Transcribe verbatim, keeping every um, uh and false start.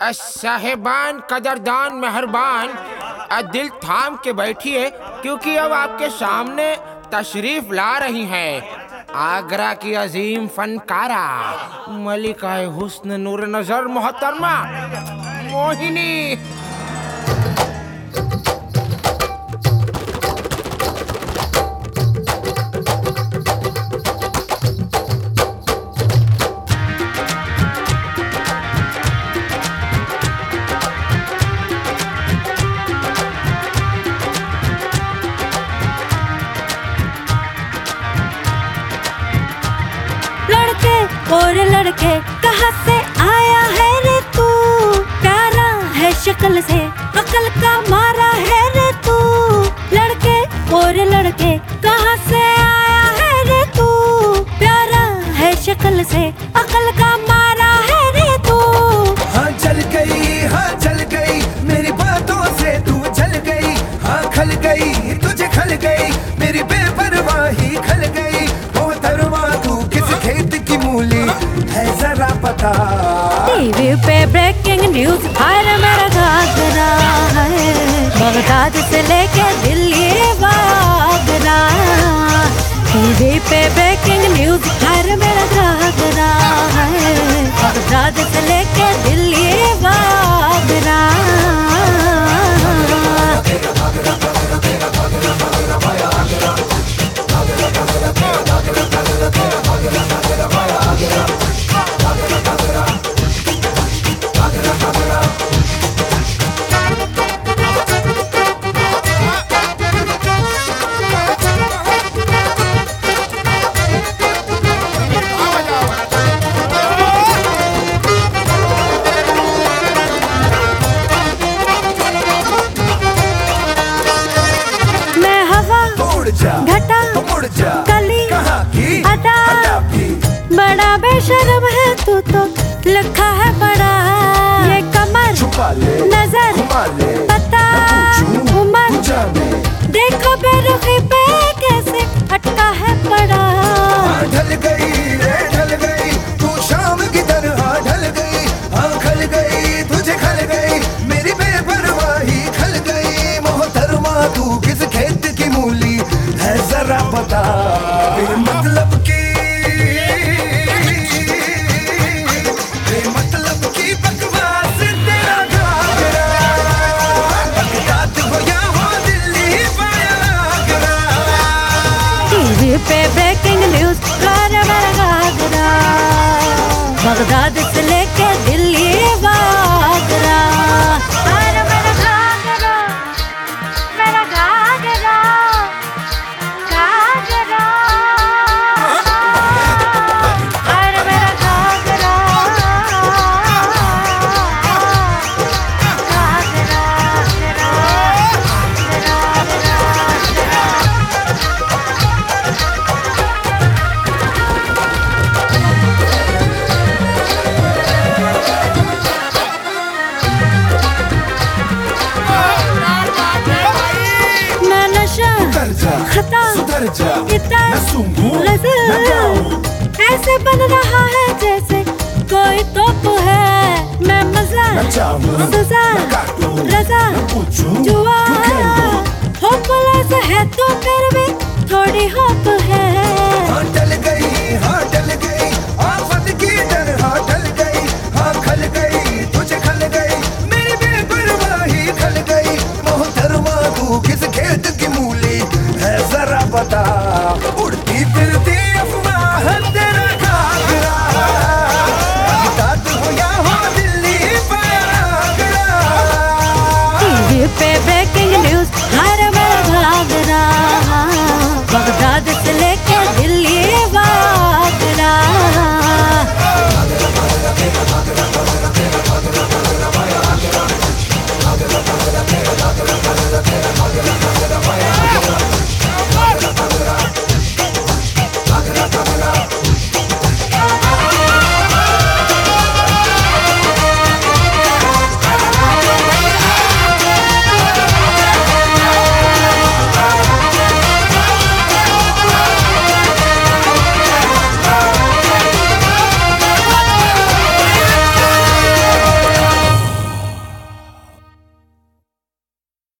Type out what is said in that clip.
साहेबान, कदरदान, मेहरबान, दिल थाम के बैठिए, क्योंकि अब आपके सामने तशरीफ ला रही हैं आगरा की अजीम फनकारा मलिका हुस्न नूर नजर मोहतरमा मोहिनी। और लड़के कहाँ से आया है रे तू, प्यारा है शक्ल से अकल का मारा है रे तू। लड़के और लड़के कहाँ से आया है रे तू, प्यारा है शक्ल से अकल का मारा है रे तू। हाँ चल गई, हाँ चल गई, मेरी बातों से तू जल गई। हाँ खल गई, तुझे खल गई, मेरी बेपरवाही खल गई। मोहतरमा तू किस खेत की मूली है जरा पता। टीवी पे ब्रेकिंग न्यूज, हर मेरा घाघरा है, बगदाद से लेके दिल्ली आगरा। टीवी पे ब्रेकिंग न्यूज, हर मेरा घाघरा है, बगदाद से लेके दिल्ली आगरा। घटा मुड़ जा, कली कहाँ की अदा, भी बड़ा बेशर्म है तू तो लिखा है बड़ा। ये कमर छुपा ले, नजर घुमा ले, पता उमर, देखो बेरुखी पे कैसे अटका है पड़ा। ढल गई रे ढल गई, तू शाम की तरह ढल गई। हाँ खल गई, तुझे खल गई, मेरी बेपरवाही खल गई। मोहतरमा तू किस खेत की मूली है जरा पता। मतलब की मतलब की बकवास तेरा घाघरा, बगदाद हो या हो दिल्ली पाया आगरा। टीवी पे ब्रेकिंग न्यूज, हर मेरा घाघरा, बगदाद से लेके दिल्ली आगरा। हर मेरा घाघरा, मेरा घाघरा, घाघरा, हर मेरा घाघरा, खता सुधर जा, इतर न सूंघूं, न गाऊं। ऐसे बन रहा है जैसे कोई तोप है। मैं मजा न चाहूं, सजा न काटूं, रजा न पूछूं, जुआ क्यों खेल दूं। होपलेस है तो फिर भी थोड़ी होप है।